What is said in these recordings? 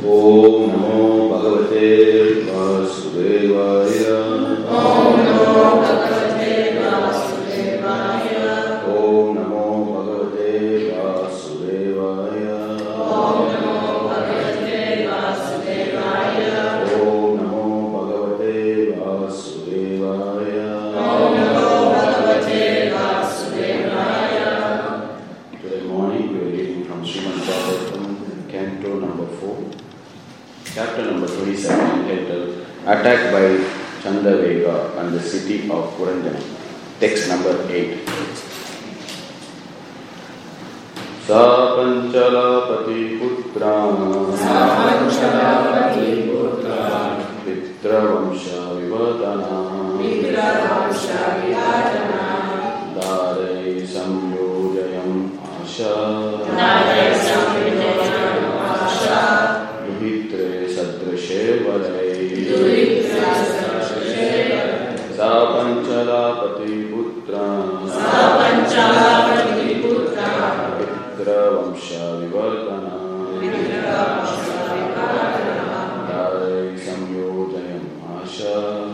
Om Namo Bhagavate Vasudevaya. Om Namo Bhagavate Vasudevaya. Om Namo Bhagavate Vasudevaya. Om Namo Bhagavate Vasudevaya. Om Namo Bhagavate Vasudevaya. Om Namo Bhagavate Vasudevaya. Today morning we are reading from Srimad Bhagavatam, Canto number 4, chapter number 27, entitled Attack by Chandavega and the City of Puranjana. Text number 8. Sa Panchalapati Putra Pitra Vamsha Vivadana Dare Samyojayam Asha Duhitre Sadrishe Varai Sa Panchalapati Putra Pitra Vamsha Vivardhana Dare Samyojayam Asha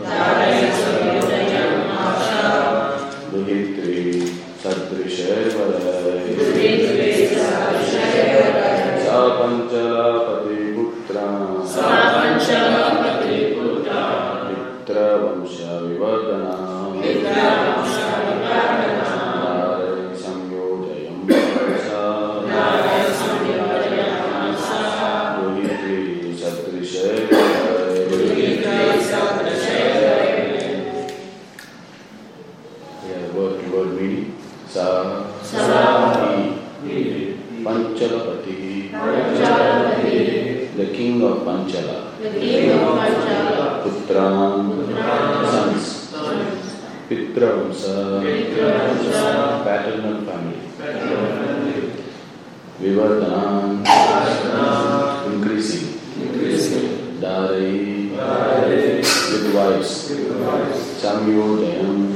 Duhitri Sadrishe Varai Sa Panchalapati Putra Pitra Vamsha Vivardhana Dare Samyojayam Asha Duhitri Sadrishe Word to word meaning. Sa Panchalapati, the king of Panchala, Putran, sons, Pitra Vamsa, paternal family, Vivardhanan, increasing, Darai, with wives, Samyojayam,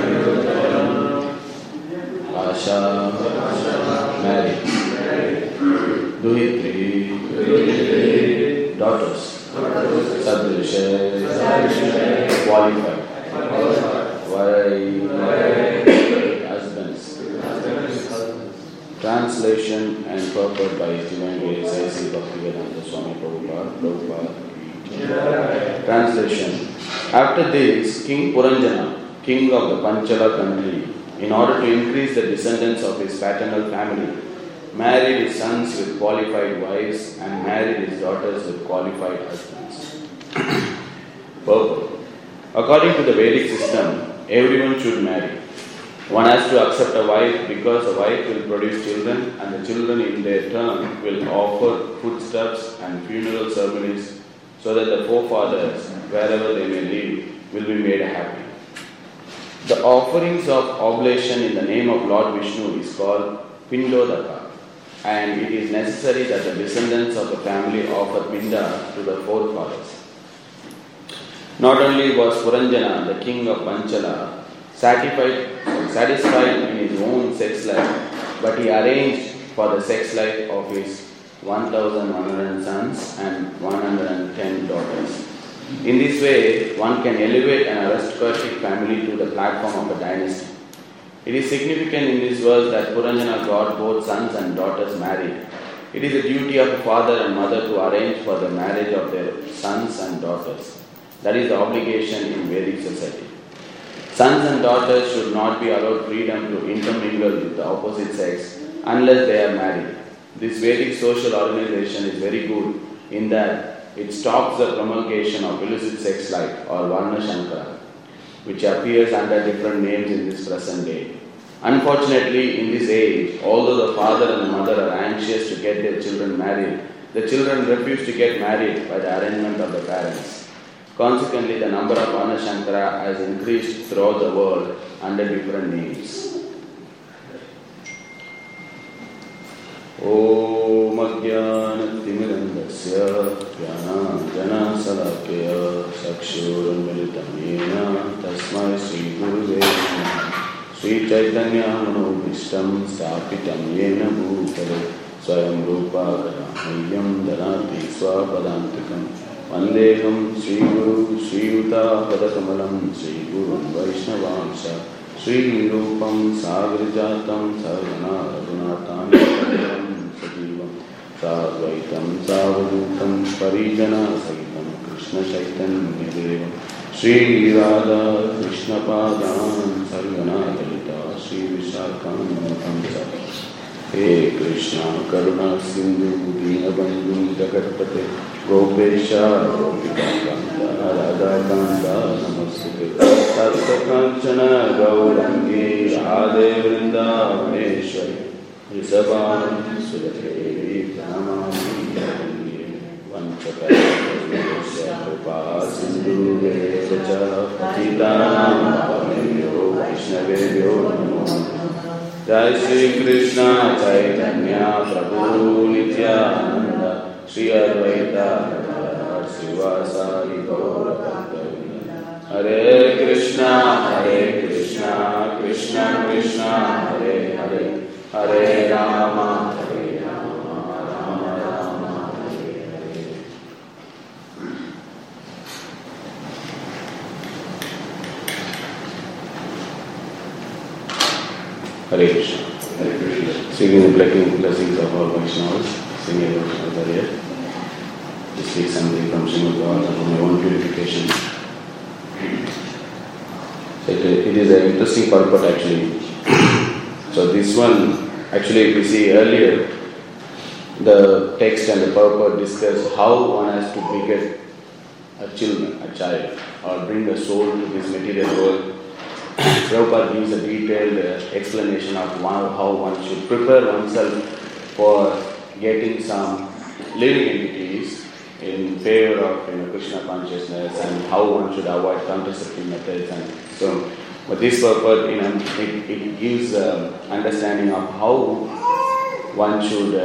Asha, married, Duhitri, daughters, Sadrisha, qualified, Varai, husbands. Translation and purport by His Divine Grace A.C. Bhaktivedanta Swami Prabhupada. Translation. After this, King Puranjana, king of the Panchala country, in order to increase the descendants of his paternal family, married his sons with qualified wives and married his daughters with qualified husbands. Purport. According to the Vedic system, everyone should marry. One has to accept a wife because a wife will produce children and the children in their turn will offer foodstuffs and funeral ceremonies so that the forefathers, wherever they may live, will be made happy. The offerings of oblation in the name of Lord Vishnu is called Pindodaka, and it is necessary that the descendants of the family offer Pinda to the forefathers. Not only was Puranjana, the king of Panchala, satisfied in his own sex life, but he arranged for the sex life of his 1,100 sons and 110 daughters. In this way, one can elevate an aristocratic family to the platform of a dynasty. It is significant in this verse that Puranjana got both sons and daughters married. It is the duty of a father and mother to arrange for the marriage of their sons and daughters. That is the obligation in Vedic society. Sons and daughters should not be allowed freedom to intermingle with the opposite sex unless they are married. This Vedic social organization is very good in that it stops the promulgation of illicit sex life or Varna Shankara, which appears under different names in this present day. Unfortunately, in this age, although the father and the mother are anxious to get their children married, the children refuse to get married by the arrangement of the parents. Consequently, the number of Varna Shankara has increased throughout the world under different names. Om Ajnana-timirandasya Jnana-salakaya Chakshur-militam yena Tasmai Sri-Guruve Sri Chaitanya Manobhishtam Stapitam yena Bhutale Swayam Rupa Mahyam Dhanati Swapadantikam Vandeham Sri Guru Sri Yuta Padakamalam Sri Guru Vaishnavansha Sri Rupam Sagrijatam Sarvana Raghunathan Sajivam Sadvaitam Savadutam Parijana Sahitam Krishna Chaitanya Devam Sri Radha Krishna Padan Sarvana Dalita Sri Vishakam Kamsa He Krishna Karuna Sindhu Dinabandhu Jagatpate Gopesha Gopikakanta Radha Kanta Namaste Tatta Kanchana Gaurangi Radhe Vrindavaneshwari Risabhan Sudhadevi Pranamami Vanchakaya Kripa Sindhu Vedacha Patitanam Pavanyo Vaishnavebhyo Namo Jai Shri Krishna Chaitanya Prabhu Nityananda Shri Advaita Gadadhar Srivasadi Gaura Bhakta Hare Krishna Krishna Krishna Hare Hare Hare Rama Rama Rama Hare Hare. Hare Krishna. Hare Krishna. Seeking the blessings of all Vaishnavas, singing Vaishnavas are here. This speak something from Srimad Bhagavatam for my own purification. It is an interesting purport actually. So this one, actually if we see earlier, the text and the purport discuss how one has to beget a child, or bring a soul to this material world. Prabhupada gives a detailed explanation of how one should prepare oneself for getting some living entities in favor of Krishna consciousness, and how one should avoid contraceptive methods and so. But this purport, it gives understanding of how one should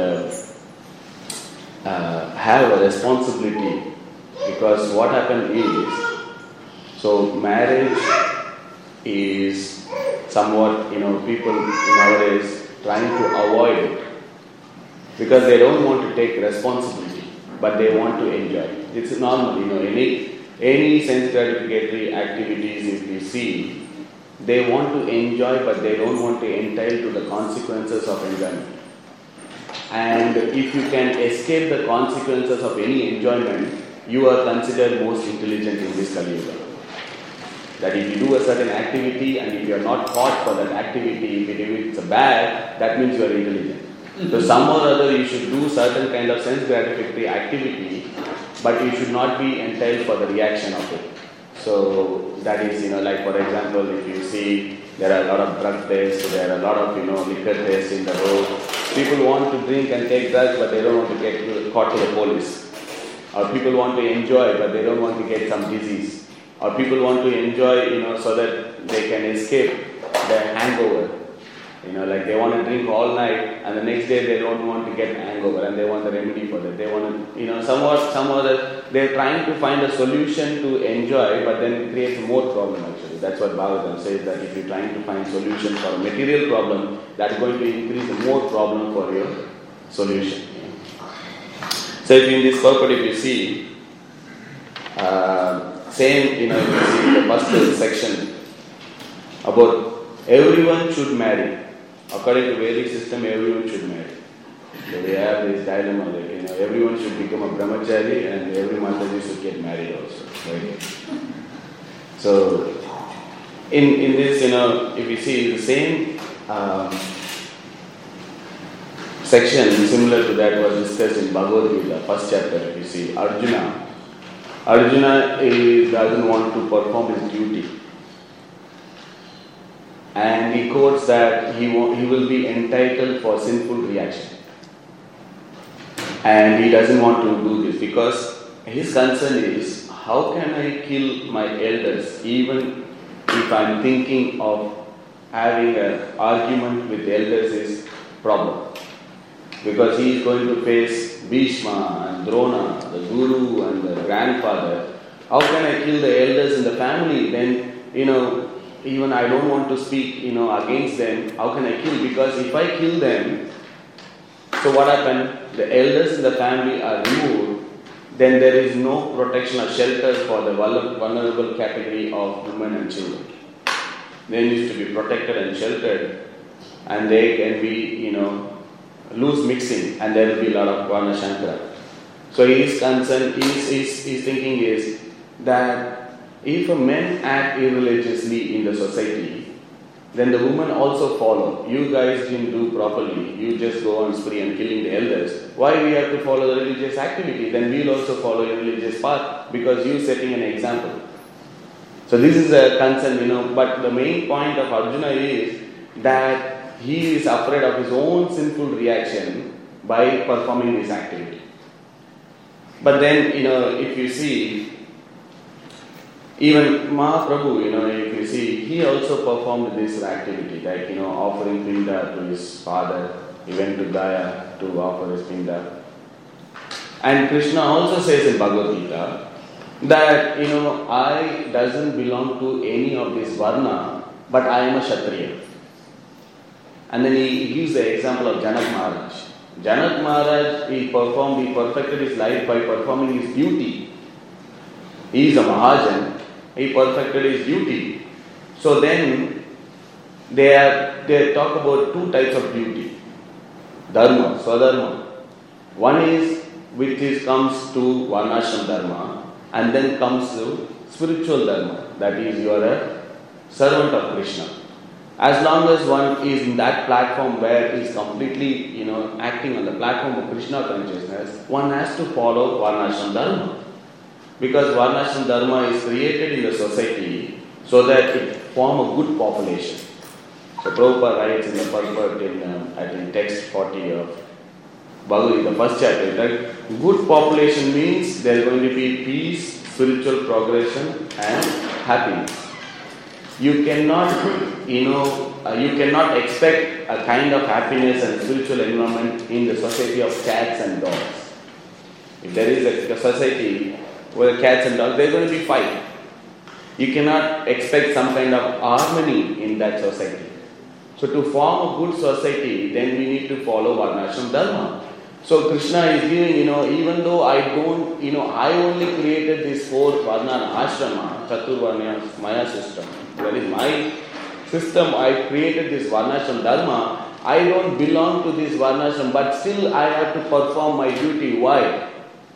have a responsibility, because what happened is, so marriage is somewhat, people nowadays trying to avoid it because they don't want to take responsibility, but they want to enjoy. It's normal, any sense gratificatory activities if you see, they want to enjoy, but they don't want to entail to the consequences of enjoyment. And if you can escape the consequences of any enjoyment, you are considered most intelligent in this Kali Yuga. That if you do a certain activity and if you are not caught for that activity, if it's bad, that means you are intelligent. So some or other you should do certain kind of sense gratificatory activity, but you should not be entailed for the reaction of it. So that is, like for example, if you see there are a lot of drug tests, there are a lot of, liquor tests in the road. People want to drink and take drugs, but they don't want to get caught to the police. Or people want to enjoy, but they don't want to get some disease. Or people want to enjoy, so that they can escape their hangover. Like they want to drink all night and the next day they don't want to get hangover and they want a remedy for that. They want to, somewhat, they're trying to find a solution to enjoy, but then it creates more problem actually. That's what Bhagavatam says, that if you're trying to find solution for a material problem, that's going to increase more problem for your solution. So if in this purport, if you see, same, if you see the first section about everyone should marry. According to Vedic system, everyone should marry. So we have this dilemma that, everyone should become a brahmachari and every Mataji should get married also. Right? So, in this, if you see the same section similar to that was discussed in Bhagavad Gita, first chapter, if you see, Arjuna doesn't want to perform his duty. And he quotes that he will be entitled for sinful reaction. And he doesn't want to do this because his concern is, how can I kill my elders even if I'm thinking of having an argument with the elders is problem. Because he is going to face Bhishma and Drona, the guru and the grandfather. How can I kill the elders in the family? Then, even I don't want to speak, against them. How can I kill? Because if I kill them, So what happened? The elders in the family are removed, then there is no protection or shelters for the vulnerable category of women and children. They need to be protected and sheltered, and they can be, loose mixing, and there will be a lot of Varna Shankara. So his concern, his thinking is that if a men act irreligiously in the society, then the women also follow. You guys didn't do properly. You just go on spree and killing the elders. Why we have to follow the religious activity? Then we'll also follow a religious path because you setting an example. So this is a concern, but the main point of Arjuna is that he is afraid of his own sinful reaction by performing this activity. But then, if you see, even Mahaprabhu, if you see, he also performed this activity, like, offering pinda to his father. He went to Gaya to offer his pinda. And Krishna also says in Bhagavad Gita that, I doesn't belong to any of this Varna, but I am a Kshatriya. And then he gives the example of Janak Maharaj. Janak Maharaj, he perfected his life by performing his duty. He is a Mahajan. He perfected his duty. So then they talk about two types of duty. Dharma, Swadharma. One is which comes to Varnashram Dharma, and then comes to spiritual Dharma. That is, you are a servant of Krishna. As long as one is in that platform where he is completely, acting on the platform of Krishna consciousness, one has to follow Varnashram Dharma. Because Varnashram Dharma is created in the society so that it form a good population. So Prabhupada writes in the purport in text 40 of Bhagavad Gita, the first chapter, that good population means there is going to be peace, spiritual progression and happiness. You cannot, you cannot expect a kind of happiness and spiritual environment in the society of cats and dogs. If there is a society where cats and dogs, they're going to be fight. You cannot expect some kind of harmony in that society. So to form a good society, then we need to follow Varnashram Dharma. So Krishna is giving, even though I don't, I only created this four Varna Ashrama, Chaturvarna Maya system. That is my system. I created this Varnashram Dharma. I don't belong to this Varnashram, but still I have to perform my duty. Why?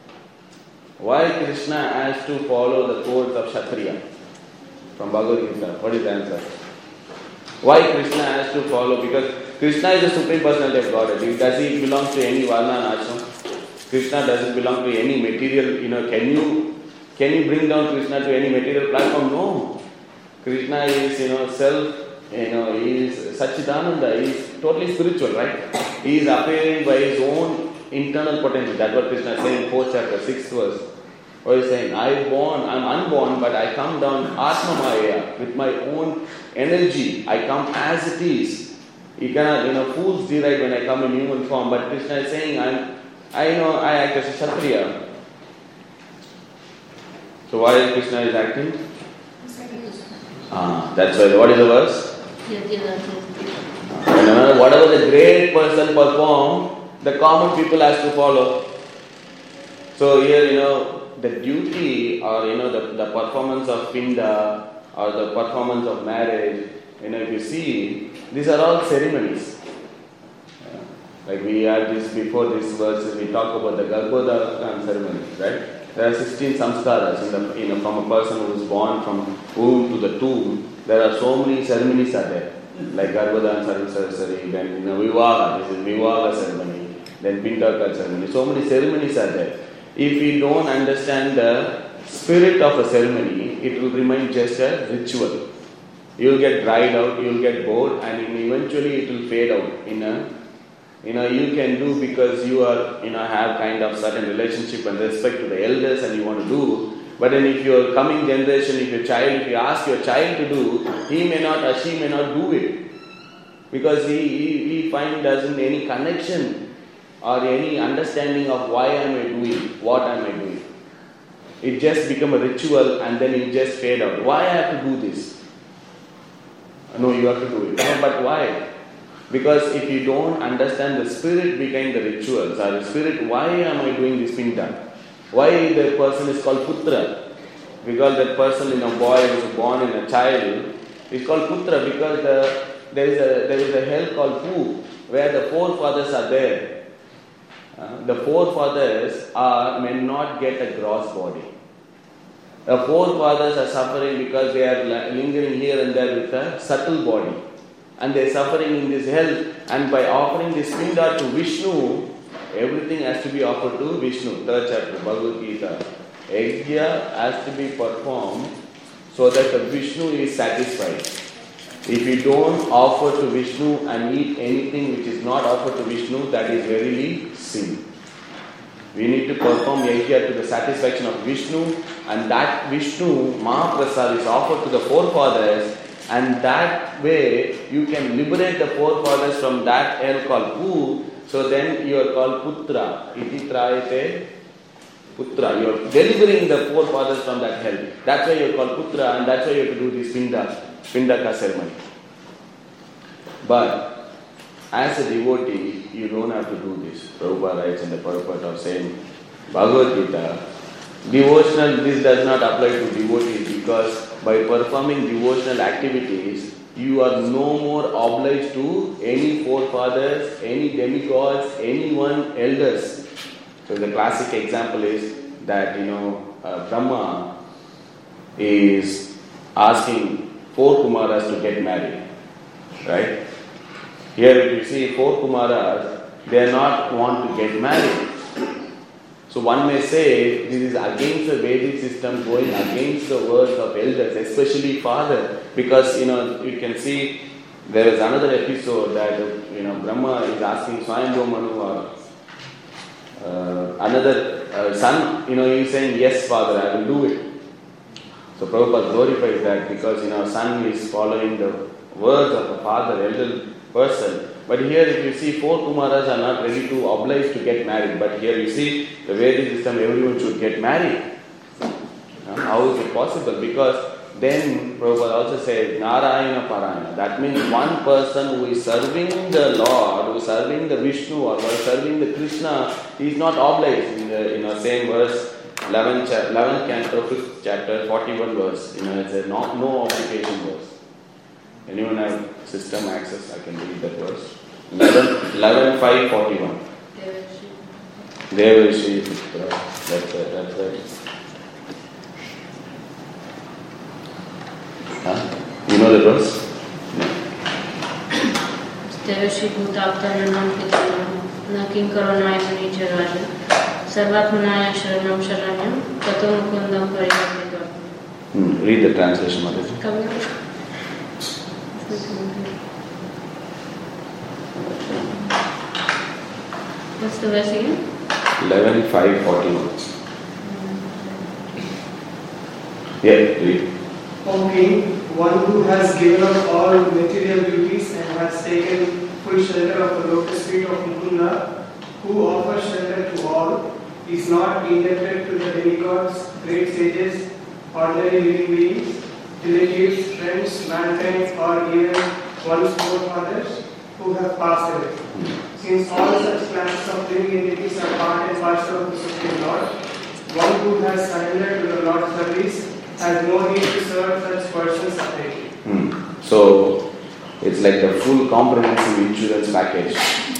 Why Krishna has to follow the codes of Kshatriya? From Bhagavad Gita, what is the answer? Why Krishna has to follow? Because Krishna is the Supreme Personality of Godhead. Does he belong to any Varna and Ashram? Krishna doesn't belong to any material, can you bring down Krishna to any material platform? No. Krishna is, self, he is Satchidananda, he is totally spiritual, right? He is appearing by his own internal potential. That's what Krishna is saying in 4th chapter, 6th verse. What is saying? I'm unborn, but I come down Atma Maya with my own energy. I come as it is. You cannot, fools deride when I come in human form, but Krishna is saying, I act as a Kshatriya. So why Krishna is acting? That's why. What is the verse? Whatever the great person perform, the common people has to follow. So here, the duty or, the performance of Pinda or the performance of marriage, if you see, these are all ceremonies. Like we had this before this verse, we talk about the Garbhodaran ceremony, right? There are 16 samskaras from a person who is born from womb to the tomb. There are so many ceremonies are there, like Garbhodaran ceremony, then Vivaha, this is Vivaha ceremony, then Pindaka ceremony. So many ceremonies are there. If we don't understand the spirit of a ceremony, it will remain just a ritual. You will get dried out, you will get bored, and eventually it will fade out. You can do because you are, have kind of certain relationship and respect to the elders and you want to do. But then if your coming generation, if you ask your child to do, he may not or she may not do it. Because he doesn't any connection or any understanding of why am I doing, what am I doing. It just become a ritual and then it just fade out. Why I have to do this? No, you have to do it. No, but why? Because if you don't understand the spirit behind the rituals, or the spirit, why am I doing this pinda? Why the person is called putra? Because that person, boy who was born in a child, is called putra because there is a hell called Pu, where the forefathers are there. The forefathers may not get a gross body. The forefathers are suffering because they are lingering here and there with a subtle body. And they are suffering in this hell. And by offering this pinda to Vishnu, everything has to be offered to Vishnu. 3rd chapter, Bhagavad Gita. Yajna has to be performed so that the Vishnu is satisfied. If you don't offer to Vishnu and eat anything which is not offered to Vishnu, that is verily sin. We need to perform yajna to the satisfaction of Vishnu, and that Vishnu, Mahaprasad, is offered to the forefathers, and that way you can liberate the forefathers from that hell called Pu, so then you are called Putra. Iti trayate Putra. You are delivering the forefathers from that hell. That's why you are called Putra, and that's why you have to do this Pindaka ceremony. But as a devotee, you don't have to do this. Prabhupada writes in the purport of saying, Bhagavad Gita, this does not apply to devotees because by performing devotional activities, you are no more obliged to any forefathers, any demigods, anyone elders. So the classic example is that, Brahma is asking 4 Kumaras to get married. Right? Here if you see 4 Kumaras, they are not want to get married. So one may say this is against the Vedic system, going against the words of elders, especially father. Because you can see there is another episode that Brahma is asking Swayambhu Manu or another son, he's saying, yes father, I will do it. So Prabhupada glorifies that because son is following the words of a father, elder person. But here if you see 4 Kumaras are not ready to oblige to get married. But here you see the Vedic system, everyone should get married. How is it possible? Because then Prabhupada also said Narayana Parayana. That means one person who is serving the Lord, who is serving the Vishnu or who is serving the Krishna, he is not obliged. In the same verse, 11th canto, 5th chapter, 41 verse. It's a no obligation verse. Anyone have system access? I can read that verse. 11:5:41. Devashi Putra. That's right. You know the verse? No. Devashi Bhutavtaranam Pitanam Nakin Karanaya Manicharaja Sarvatmanaya Sharanam Sharanyam Tato Mukundam Pariyapika. Read the translation, Mataji. What's the verse again? 11:5:41. Yeah, read. O King, one who has given up all material duties and has taken full shelter of the lotus feet of Mukunda, who offers shelter to all, is not indebted to the demigods, great sages, ordinary living beings, relatives, friends, mankind, or even one's forefathers who have passed away. Since all such classes of living entities are part and parcel of the Supreme Lord, one who has surrendered to the Lord's service has no need to serve such persons separately. So, it's like the full comprehensive insurance package.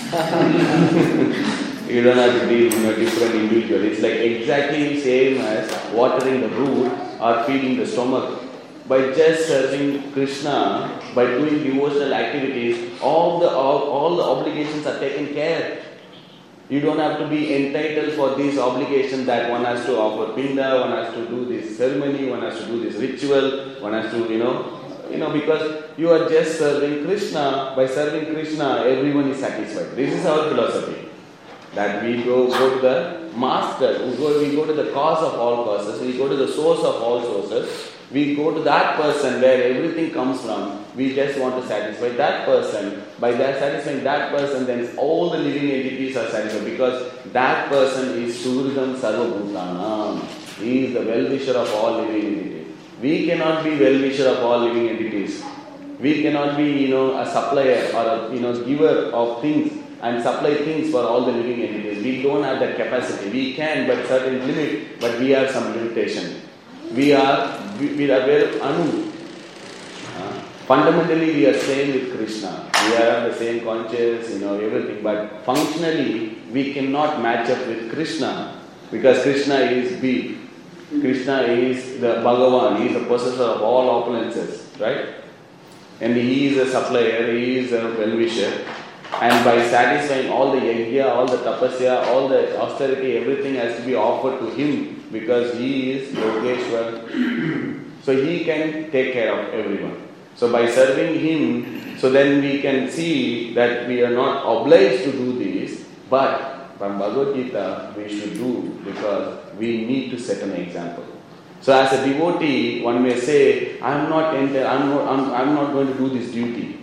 You don't have to deal with different individual. It's like exactly same as watering the root or feeding the stomach. By just serving Krishna, by doing devotional activities, all the obligations are taken care. You don't have to be entitled for these obligations that one has to offer pinda, one has to do this ceremony, one has to do this ritual, one has to, because you are just serving Krishna. By serving Krishna, everyone is satisfied. This is our philosophy. That we go to the master, we go to the cause of all causes, we go to the source of all sources. We go to that person where everything comes from. We just want to satisfy that person. By that satisfying that person, then all the living entities are satisfied because that person is Suhridam Sarvabhutanam. He is the well-wisher of all living entities. We cannot be well-wisher of all living entities. We cannot be, a supplier or a, giver of things and supply things for all the living entities. We don't have that capacity. We can, but certain limit, but we have some limitation. We are very anu. Fundamentally, we are same with Krishna. We have the same conscience, everything. But functionally, we cannot match up with Krishna because Krishna is big. Krishna is the Bhagavan. He is the possessor of all opulences, right? And he is a supplier. He is a well-wisher. And by satisfying all the yajna, all the tapasya, all the austerity, everything has to be offered to him because he is Yogeshwar. So he can take care of everyone. So by serving him, so then we can see that we are not obliged to do this, but from Bhagavad Gita we should do because we need to set an example. So as a devotee, one may say, I'm not going to do this duty.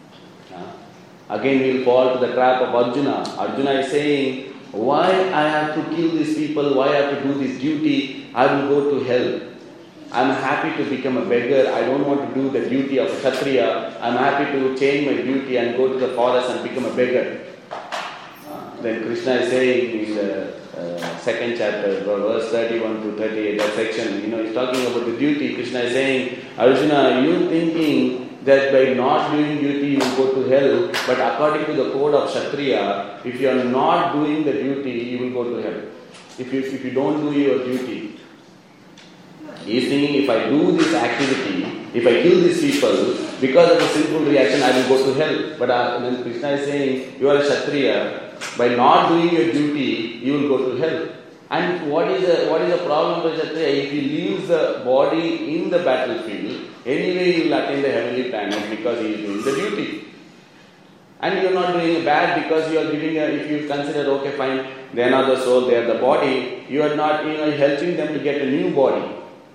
Again we will fall to the trap of Arjuna. Arjuna is saying, why I have to kill these people, why I have to do this duty, I will go to hell. I'm happy to become a beggar, I don't want to do the duty of a Kshatriya, I'm happy to change my duty and go to the forest and become a beggar. Then Krishna is saying in the second chapter, verse 31 to 38, that section, he's talking about the duty. Krishna is saying, Arjuna, you thinking that by not doing duty you will go to hell, but according to the code of Kshatriya, if you are not doing the duty, you will go to hell. If you don't do your duty. He is thinking, if I do this activity, if I kill these people, because of the sinful reaction, I will go to hell. But then Krishna is saying, you are a Kshatriya, by not doing your duty, you will go to hell. And what is the problem for Kshatriya? If he leaves the body in the battlefield, anyway he will attain the heavenly planet because he is doing the duty. And you are not doing bad because you are giving if you consider, okay fine, they are not the soul, they are the body, you are not helping them to get a new body.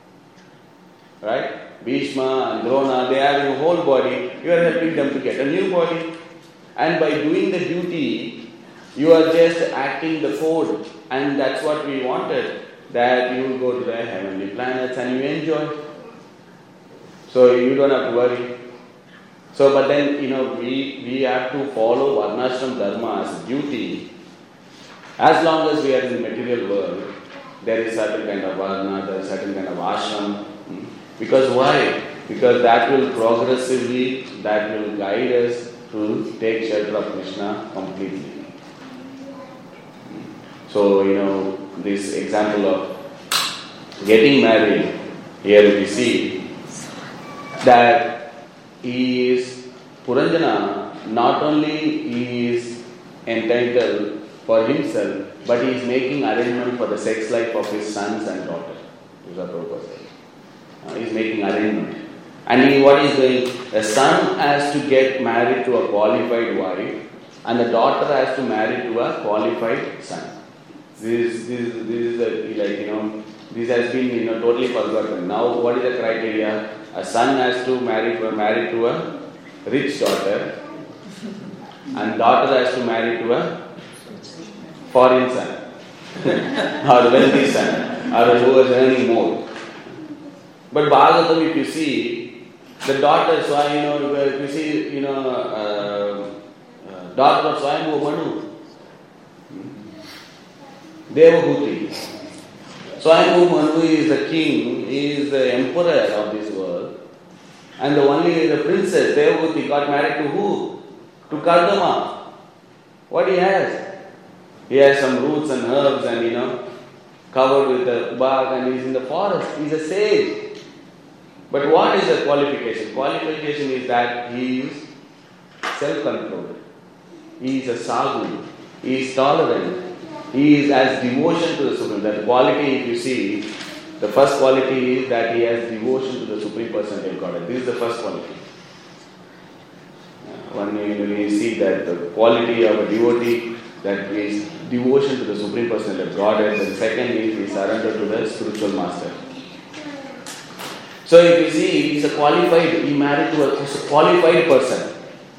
Right? Bhishma and Drona, they are in a whole body, you are helping them to get a new body. And by doing the duty, you are just acting the code, and that's what we wanted, that you will go to the heavenly planets and you enjoy. So you don't have to worry. So, but then, we have to follow Varnashram Dharma as a duty. As long as we are in the material world, there is certain kind of Varna, there is certain kind of ashram. Because why? Because that will progressively, that will guide us to take shelter of Krishna completely. So, this example of getting married, here we see that he is, Puranjana, not only is entitled for himself, but he is making arrangement for the sex life of his sons and daughters. These are purpose. He is making arrangement. And what he is doing? The son has to get married to a qualified wife, and the daughter has to marry to a qualified son. This has been totally forgotten. Now, what is the criteria? A son has to marry to a rich daughter, and daughter has to marry to a foreign son, or wealthy son, or who is earning more. But Bhagavatam, if you see, the daughter, so if you see, daughter of Swayambhu Manu, Devahuti. Swayambhu Manu is the king, he is the emperor of this world. And the princess, Devahuti, got married to who? To Kardama. What he has? He has some roots and herbs and covered with a bark, and he is in the forest. He is a sage. But what is the qualification? Qualification is that he is self-controlled. He is a sadhu. He is tolerant. He is as devotion to the Supreme. That quality, if you see, the first quality is that he has devotion to the Supreme Personality of Godhead. This is the first quality. When you see that the quality of a devotee, that is devotion to the Supreme Personality of Godhead. The second is he surrender to the spiritual master. So if you see, he is a qualified, he married to a qualified person.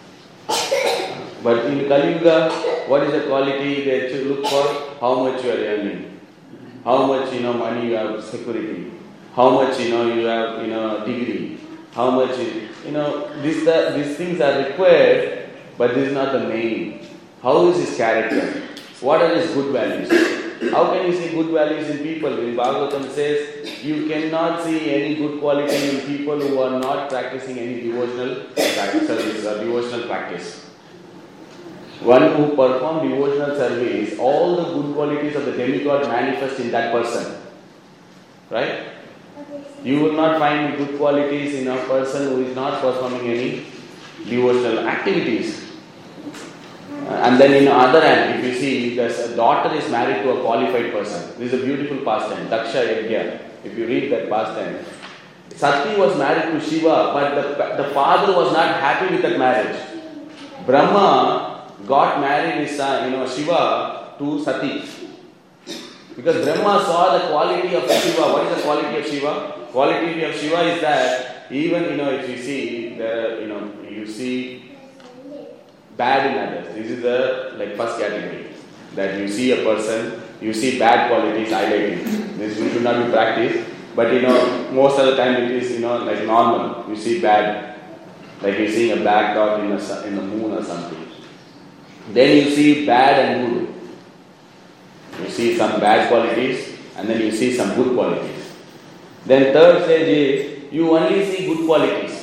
But in Kali Yuga, what is the quality? They actually look for how much you are earning, how much money you have, security, how much you have degree, how much these things are required, but this is not the main. How is his character? What are his good values? How can you see good values in people? In Bhagavatam says, you cannot see any good quality in people who are not practicing any devotional service or devotional practice. One who performs devotional service, all the good qualities of the demigod manifest in that person. Right? You will not find good qualities in a person who is not performing any devotional activities. And then in the other hand, if you see, a daughter is married to a qualified person. This is a beautiful pastime, Daksha Yajna. If you read that pastime, Sati was married to Shiva, but the father was not happy with that marriage. Brahma got married his son, Shiva, to Sati. Because Brahma saw the quality of Shiva. What is the quality of Shiva? Quality of Shiva is that even, if you see, you see bad in others. This is the first category. That you see a person, you see bad qualities highlighting. This should not be practiced. But most of the time it is normal. You see bad, like you're seeing a black dot in the moon or something. Then you see bad and good. You see some bad qualities and then you see some good qualities. Then third stage is you only see good qualities.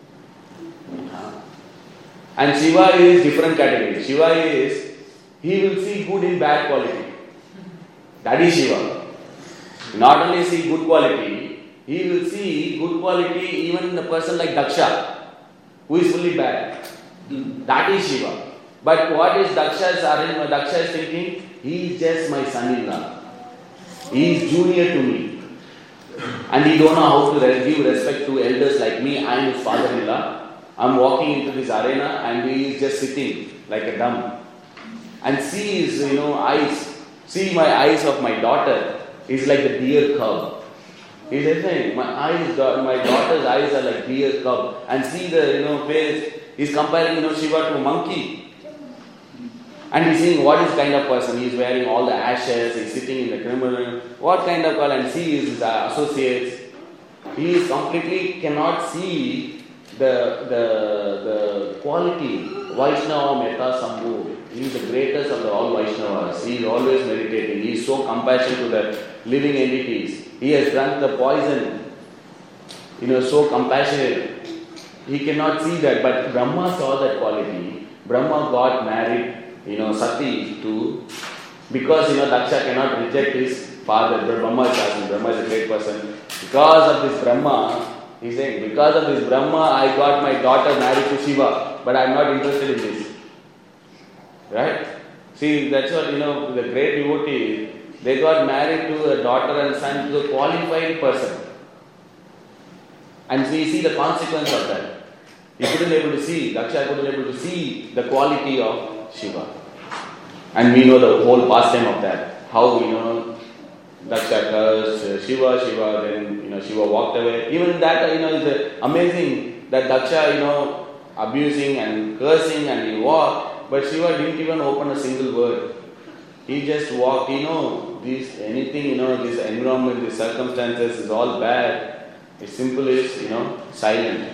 And Shiva is different category. Shiva is, he will see good in bad quality. That is Shiva. Not only see good quality, he will see good quality even in a person like Daksha, who is fully bad. That is Shiva. But what is Daksha's arrangement? Daksha is thinking, he is just my son-in-law. He is junior to me. And he don't know how to give respect to elders like me. I am his father-in-law. I am walking into this arena and he is just sitting like a dumb. And see his eyes. See my eyes of my daughter is like the deer cub. He is saying, my daughter's eyes are like deer cub. And see the face. He is comparing Shiva to a monkey. And he's seeing what is kind of person. He is wearing all the ashes. He is sitting in the criminal. What kind of girl? And see his associates. He is completely cannot see the quality. Vaishnava Metta Sambhu. He is the greatest of all Vaishnavas. He is always meditating. He is so compassionate to the living entities. He has drunk the poison. So compassionate. He cannot see that. But Brahma saw that quality. Brahma got married, Sati to, because Daksha cannot reject his father. Brahma is asking. Brahma is a great person. Because of this Brahma, he is saying, because of this Brahma, I got my daughter married to Shiva, but I am not interested in this. Right? See, that's what, the great devotees, they got married to a daughter and son to a qualified person. And we see the consequence of that. He couldn't able to see, Daksha couldn't able to see the quality of Shiva. And we know the whole pastime of that. How, Daksha cursed Shiva, then, Shiva walked away. Even that, is amazing that Daksha, abusing and cursing and he walked, but Shiva didn't even open a single word. He just walked, this environment, these circumstances is all bad. It's simple is, silent.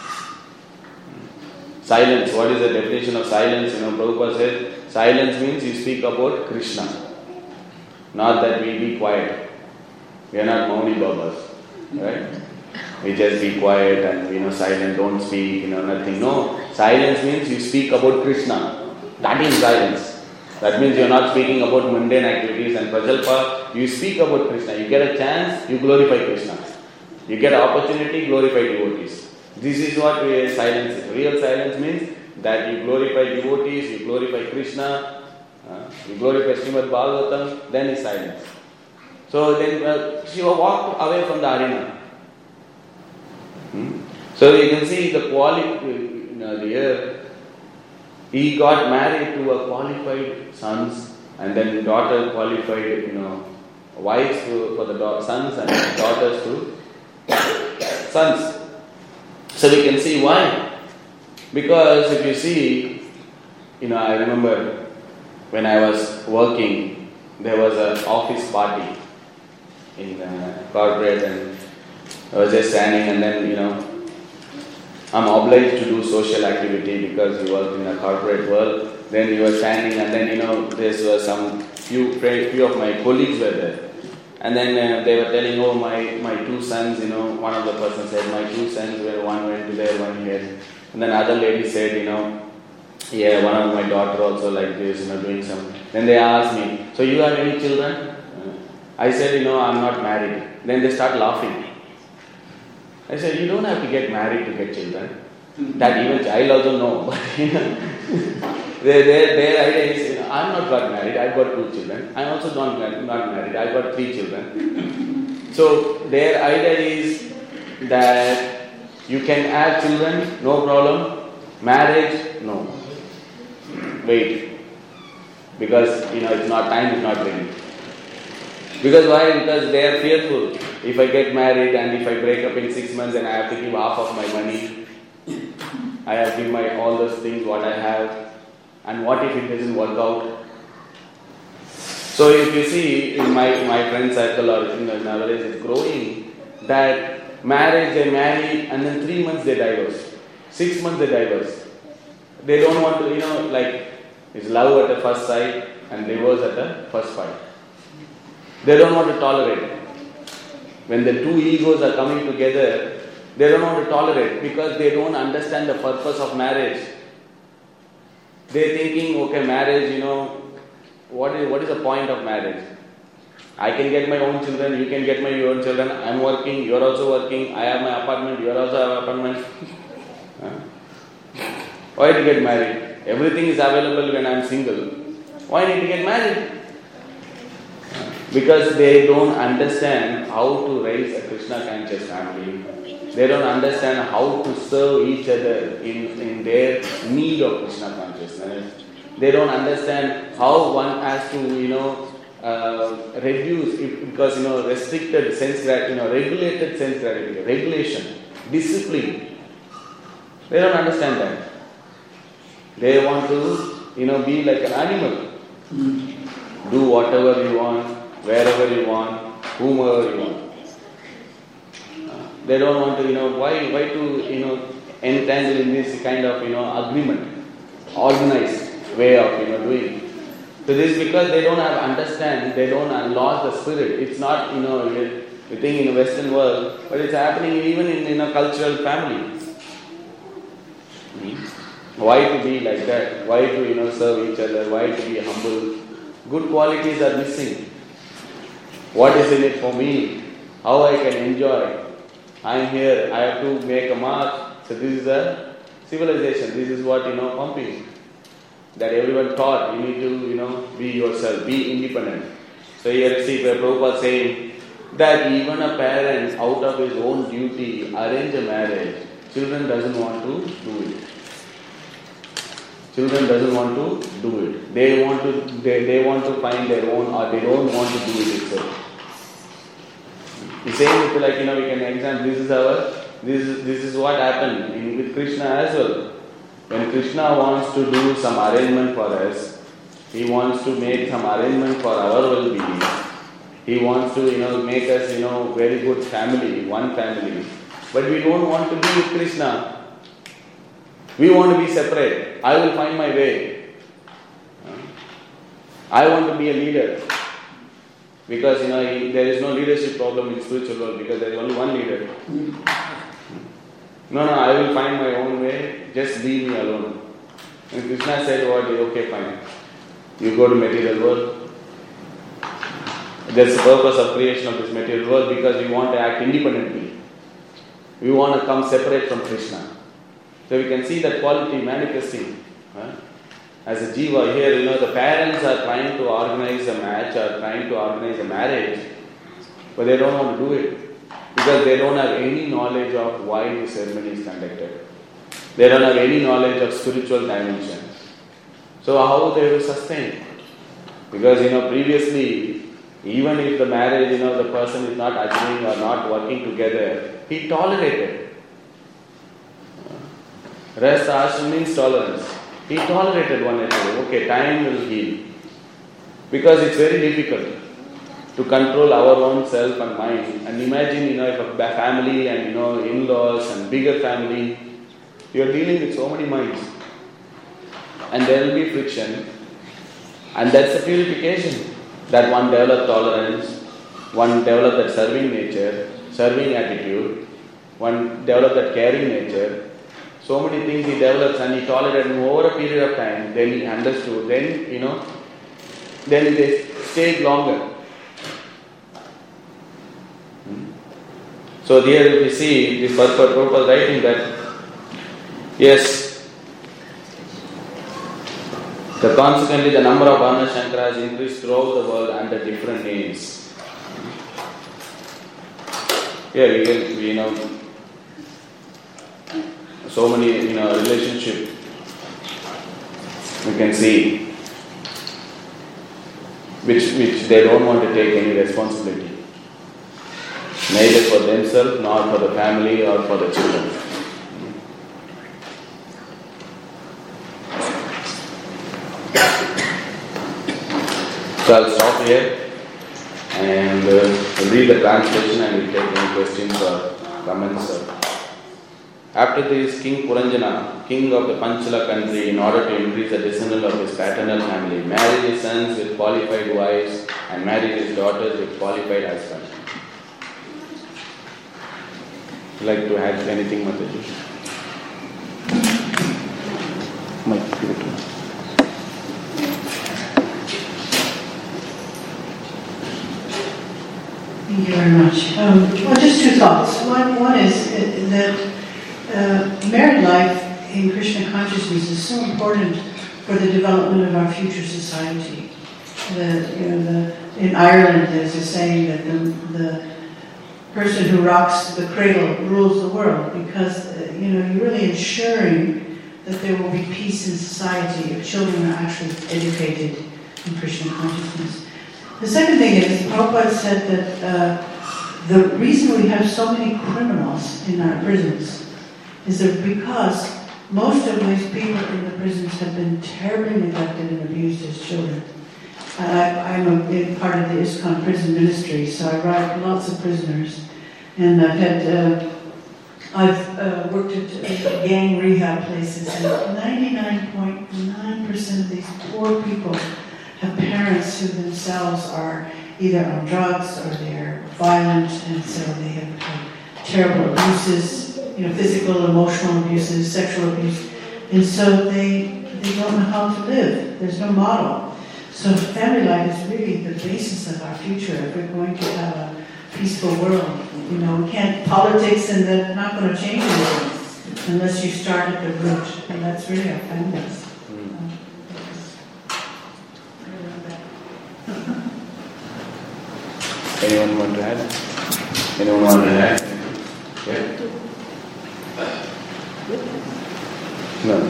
Silence. What is the definition of silence? Prabhupada said, silence means you speak about Krishna. Not that we be quiet. We are not Mauni Babas. Right? We just be quiet and, silent, don't speak, nothing. No. Silence means you speak about Krishna. That is silence. That means you are not speaking about mundane activities and prajalpa. You speak about Krishna. You get a chance, you glorify Krishna. You get an opportunity, glorify devotees. This is what silence is. Real silence means that you glorify devotees, you glorify Krishna, you glorify Srimad Bhagavatam, then is silence. So then Shiva walked away from the arena. So you can see the quality, here, he got married to a qualified sons and then daughter qualified, wives for the sons and daughters to sons. So we can see why. Because if you see, I remember when I was working, there was an office party in corporate and I was just standing and then, I'm obliged to do social activity because you work in a corporate world. Then you were standing, and then there were some few of my colleagues were there. And then they were telling, oh, my two sons, one of the person said, my two sons, one went to there, one here. And then other lady said, yeah, one of my daughter also like this, doing some. Then they asked me, so you have any children? I said, I'm not married. Then they start laughing. I said, you don't have to get married to get children. That even child also know. But their idea is, I'm not got married, I've got 2 children. I'm also not married, I've got 3 children. So their idea is that you can have children, no problem. Marriage, no. Wait. Because it's not time, is not ready. Because why? Because they are fearful. If I get married and if I break up in 6 months, then I have to give half of my money. I have to give my all those things what I have. And what if it doesn't work out? So if you see in my friend circle or nowadays it's growing that marriage, they marry and then 3 months they divorce. 6 months they divorce. They don't want to, like it's love at the first sight and divorce at the first fight. They don't want to tolerate it. When the 2 egos are coming together, they don't want to tolerate because they don't understand the purpose of marriage. They're thinking, okay, marriage, what is the point of marriage? I can get my own children, you can get my own children, I'm working, you're also working, I have my apartment, you also have apartment. Why to get married? Everything is available when I'm single. Why need to get married? Because they don't understand how to raise a Krishna conscious family. They don't understand how to serve each other in their need of Krishna consciousness. They don't understand how one has to, reduce it because, restricted sense gratification, regulated sense gratification, regulation, discipline. They don't understand that. They want to, be like an animal. Do whatever you want, wherever you want, whomever you want. They don't want to, why to, entangle in this kind of, agreement, organized way of, doing. So this is because they don't they don't unlock the spirit. It's not, you think in the Western world, but it's happening even in a cultural family. Why to be like that? Why to, serve each other? Why to be humble? Good qualities are missing. What is in it for me? How I can enjoy? I am here, I have to make a mark. So this is a civilization. This is what, pumping. That everyone taught, you need to, be yourself, be independent. So here you see Prabhupada saying that even a parent out of his own duty arrange a marriage, children doesn't want to do it. Children doesn't want to do it. They want to find their own, or they don't want to do it itself. He's saying it like, we can examine, this is what happened with Krishna as well. When Krishna wants to do some arrangement for us, he wants to make some arrangement for our well-being. He wants to, make us, very good family, one family. But we don't want to be with Krishna. We want to be separate. I will find my way. I want to be a leader. Because, there is no leadership problem in spiritual world because there is only one leader. No, I will find my own way, just leave me alone. And Krishna said, okay, fine. You go to material world. That's the purpose of creation of this material world because we want to act independently. We want to come separate from Krishna. So we can see that quality manifesting. As a jiva here, the parents are trying to organize a match or trying to organize a marriage, but they don't want to do it because they don't have any knowledge of why the ceremony is conducted. They don't have any knowledge of spiritual dimension. So how they will sustain? Because, previously, even if the marriage, the person is not agreeing or not working together, he tolerated. Rest ashram means tolerance. He tolerated one another. Okay, time will heal. Because it's very difficult to control our own self and mind. And imagine, if a family and, in-laws and bigger family, You are dealing with so many minds. And there will be friction. And that's the purification. That one develops tolerance, one develops that serving nature, serving attitude, one develops that caring nature. So many things he develops and he tolerated over a period of time. Then he understood. Then, then they stayed longer. So here we see this purpose writing that, yes, consequently the number of Varna Shankaras increased throughout the world under different names. Here we so many relationship we can see which they don't want to take any responsibility. Neither for themselves, nor for the family or for the children. So I'll stop here and read the translation and we'll take any questions or comments. After this, King Puranjana, king of the Panchala country, in order to increase the descendant of his paternal family, married his sons with qualified wives and married his daughters with qualified husbands. Would you like to add anything, Mataji? Thank you very much. Well, just two thoughts. One is that married life in Krishna consciousness is so important for the development of our future society. In Ireland, there's a saying that the person who rocks the cradle rules the world, because you're really ensuring that there will be peace in society if children are actually educated in Krishna consciousness. The second thing is, Prabhupada said that the reason we have so many criminals in our prisons is that because most of these people in the prisons have been terribly neglected and abused as children. I'm a part of the ISKCON prison ministry, so I write lots of prisoners. And I've worked at gang rehab places, and 99.9% of these poor people have parents who themselves are either on drugs or they're violent, and so they have had terrible abuses, physical, emotional abuses, sexual abuse, and so they don't know how to live. There's no model. So family life is really the basis of our future if we're going to have a peaceful world. We can't, politics and they're not going to change anything unless you start at the root, and that's really our families. Anyone want to add? Anyone want to add? Yeah. No.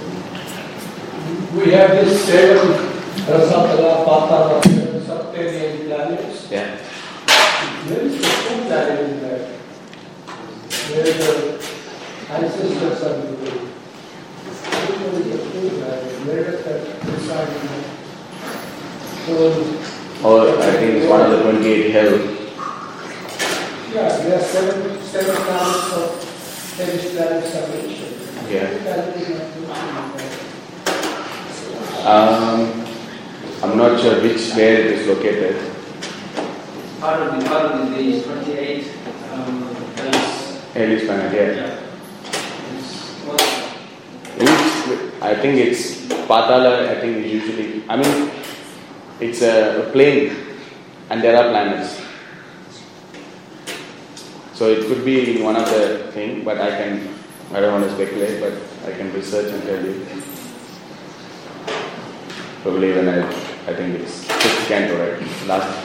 We have this 7 Rasatala, Patala, subterranean planets. Yeah. There is the 2 planets in that. Where the ancestors are living. Which one is the 2 planet? Where does that reside in that? Or I think it's one of the 28 hell. Yeah, there are 7 planets of hellish planets are mentioned. Yeah. I'm not sure where it is located. Part of the 28 Hellish planet, yeah. I think it's Patala, I think usually, it's a plane and there are planets. So it could be in one of the things, but I don't want to speculate, but I can research and tell you. Probably when I think it's 5th canto, right? Last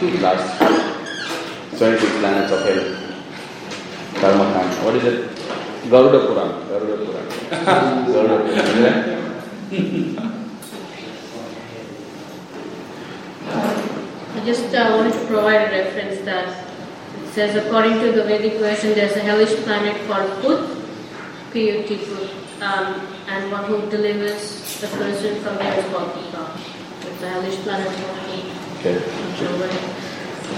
26 planets of hell. Dharma Kanda. What is it? Garuda Puran. Garuda Puran. Isn't it? I just wanted to provide a reference that it says, according to the Vedic version, there's a hellish planet called Put, P-U-T, Put, and one who delivers the person from there is called Pika. It's a hellish planet called Put. Okay.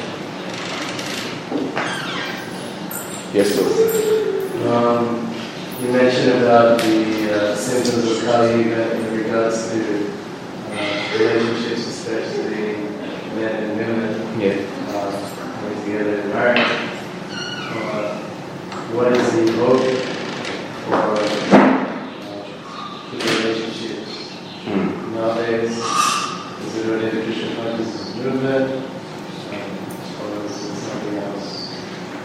Yes, sir. you mentioned about the symptoms of Kali Yuga in regards to relationships, especially men and women coming together in marriage. What is the hope for good relationships nowadays? Is it related to Krishna consciousness movement, or is it something else?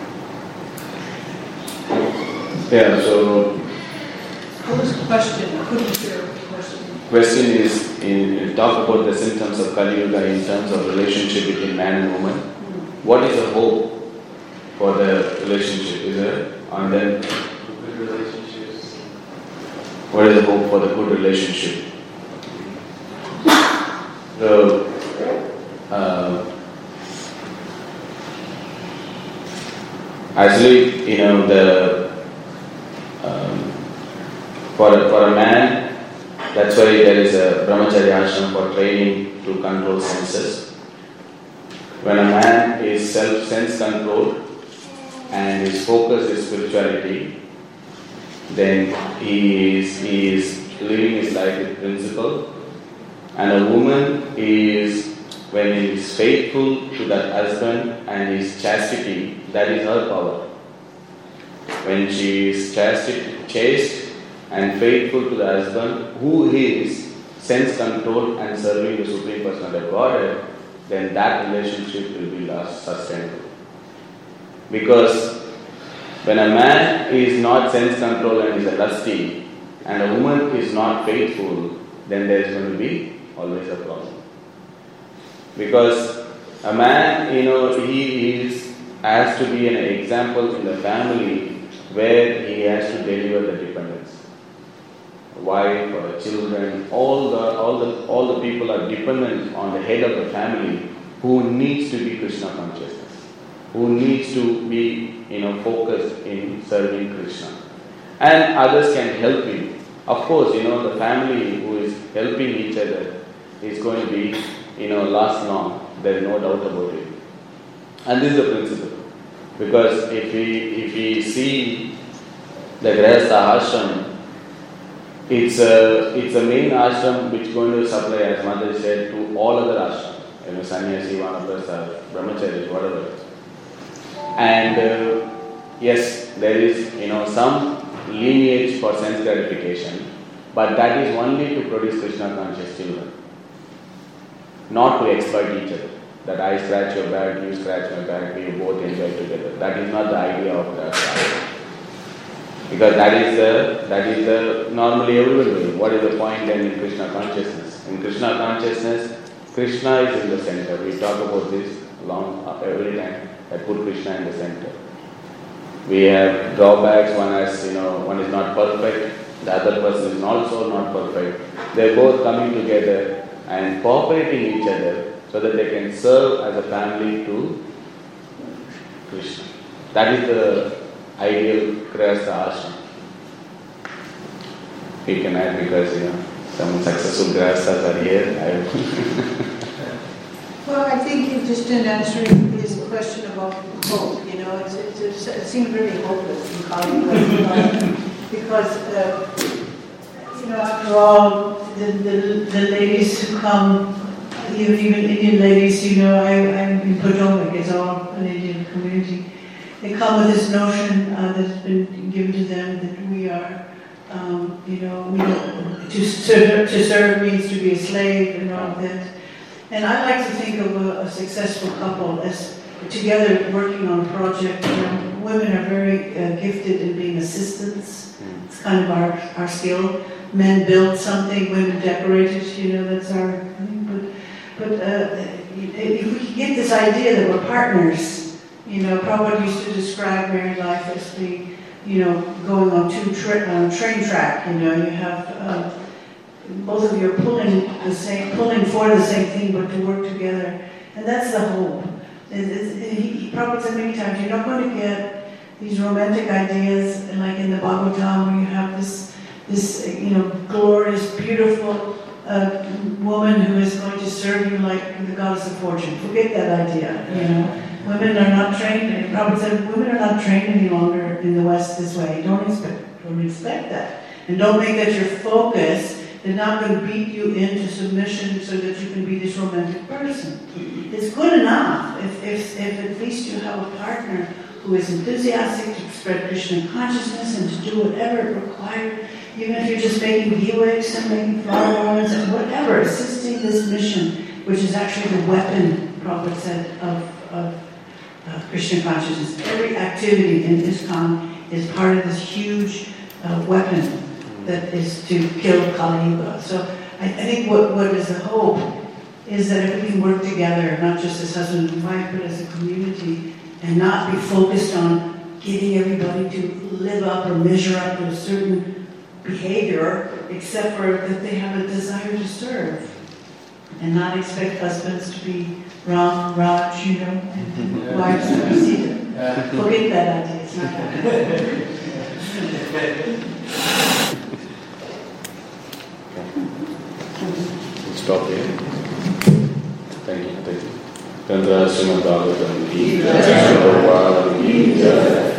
Yeah, so What was the question? I couldn't hear the question. question is, in talk about the symptoms of Kali Yuga in terms of relationship between man and woman. What is the hope for the relationship? Is there? And then, Good relationships. what is the hope for the good relationship? So, actually, for a man, that's why there is a brahmacharya ashram for training to control senses. When a man is sense controlled and his focus is spirituality, then he is living his life with principle. And a woman is, when he is faithful to that husband and his chastity, that is her power. When she is chaste and faithful to the husband, who is sense controlled and serving the Supreme Personality of Godhead, then that relationship will be sustainable. Because when a man is not sense controlled and is a lusty, and a woman is not faithful, then there is going to be always a problem. Because a man, he has to be an example in the family where he has to deliver the dependence. Wife or children, all the people are dependent on the head of the family who needs to be Krishna consciousness, who needs to be focused in serving Krishna. And others can help him. Of course, the family who is helping each other is going to be, last long. There is no doubt about it. And this is the principle. Because if we see the Grihastha ashram, it's a main ashram which is going to supply, as Mother said, to all other ashrams, sannyasi, vanaprastha, brahmacharis, whatever. And yes, there is some lineage for sense gratification, but that is only to produce Krishna conscious children, not to exploit each other. That I scratch your back, you scratch my back, we both enjoy together. That is not the idea of the ashram. Because that is the normally everyone doing. What is the point then in Krishna consciousness? In Krishna consciousness, Krishna is in the center. We talk about this every time. I put Krishna in the center. We have drawbacks. One is not perfect. The other person is also not perfect. They are both coming together and cooperating each other so that they can serve as a family to Krishna. That is the ideal Grihastha ashram. We can add because some successful Grihasthas are here. Well, I think you just didn't answer his question about hope. It seemed really hopeless in Kali Yuga because after all, the ladies who come, even Indian ladies, I'm in Potomac, it's all an Indian community. They come with this notion that's been given to them that we are, to serve means to be a slave and all that. And I like to think of a successful couple as together working on a project. Women are very gifted in being assistants. It's kind of our skill. Men build something, women decorate it. That's our thing. But if we can get this idea that we're partners. Prabhupada used to describe married life as being, going on train track. You have both of you are pulling for the same thing, but to work together, and that's the hope. Prabhupada said many times, you're not going to get these romantic ideas like in the Bhagavatam, where you have this glorious, beautiful woman who is going to serve you like the goddess of fortune. Forget that idea. Women are not trained, and Prabhupada said, women are not trained any longer in the West this way. Don't expect Don't expect that. And don't make that your focus. They're not going to beat you into submission so that you can be this romantic person. It's good enough if at least you have a partner who is enthusiastic to spread Krishna consciousness and to do whatever it required, even if you're just making ghee-wicks and making flower oils and whatever, assisting this mission, which is actually the weapon, Prabhupada said, of Krishna consciousness. Every activity in ISKCON is part of this huge weapon that is to kill Kali Yuga. So I think what is the hope is that if we can work together, not just as husband and wife, but as a community, and not be focused on getting everybody to live up or measure up to a certain behavior, except for that they have a desire to serve, and not expect husbands to be Ram, Raj, and wives to be Sita. Forget that idea, it's not happening. Stop here. Thank you. Tantra Srimad Bhagavatam ki jai, Prabhupada ki jai.